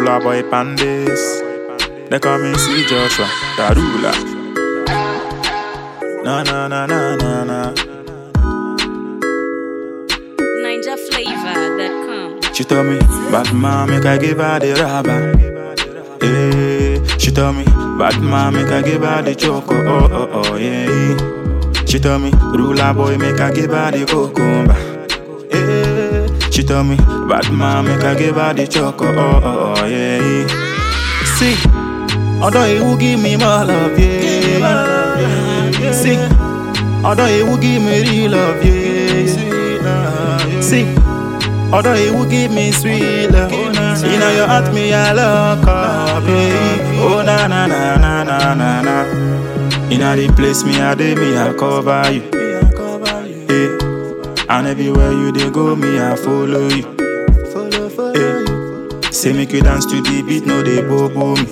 Ruler boy Pandis. They call me C Joshua, the ruler. Na na na na na na. NinjaFlavor.com. She told me, bad man, make I give her the rubber. Hey, she told me, bad man, make I give her the choco. Oh, oh, oh, yeah. She told me, ruler boy, make I give her the cucumber. Hey, she told me, bad man, make I give her the choco. Oh, oh, oh, yeah. See, although he will give me more love, yeah. See, although he will give me real love, yeah. See, although he will give me sweet love, you know you at me I look up, yeah. Oh na na na na na na na. In a the place me a day me I cover you, yeah. And everywhere you dey go me I follow you, yeah. Say make you dance to the beat, no dey bobo me,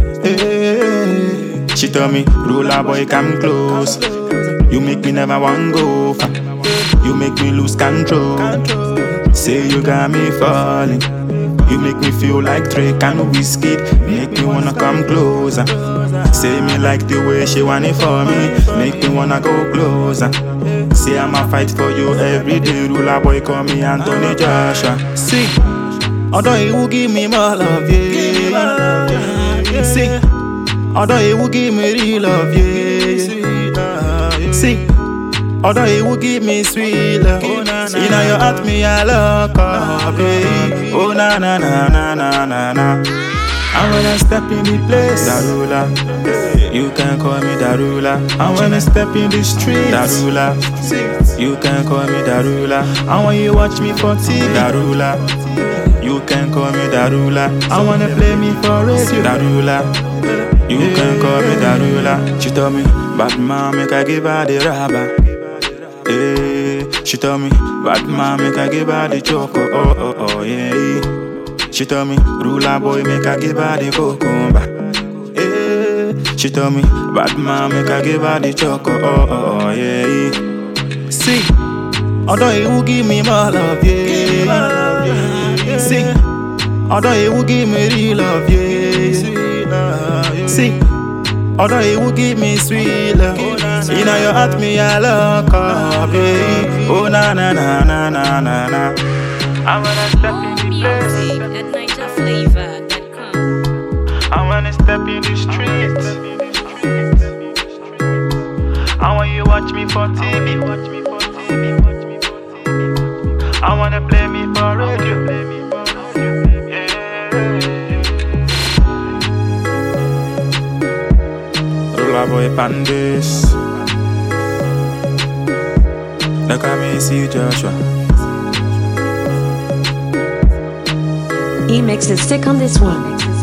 yeah. She tell me, ruler boy come close. You make me never want go far. You make me lose control. Say you got me falling. You make me feel like Drake and Whiskey. Make me wanna come closer. Say me like the way she want it for me. Make me wanna go closer. Say I'ma fight for you every day. Ruler boy call me Anthony Joshua. See, although he will give me more love, yeah. See, although he will give me real love, yeah. See, although he will give me sweet love, you know you at me I look up, yeah. Oh na na na na na na na. And when I step in the place, the ruler, you can call me the ruler. And when I step in the street, the ruler, you can call me the ruler. And when you watch me for TV, the ruler, you can call me the ruler. I wanna play me for radio, the ruler. You can call me the ruler. She told me, bad man, make I give her the rubber. Hey, she told me, bad man, make I give her the choco. Oh, oh, oh, yeah. She told me, ruler boy, make I give her the cucumber. Hey, she told me, bad man, make I give her the choco. Oh, oh, oh, yeah. See, although he will give me more love, yeah. See, although he will give me real love, yeah. See, although he will give me sweet love, you know you at me I look up, yeah. Oh na na na na na na na. I wanna step in the place. Music at NinjaFlavor.com. I wanna step in the street. I want you watch me for TV. I wanna play me for radio. Ruler boy Pandis. They call me C Joshua. E-Mix is sick on this one.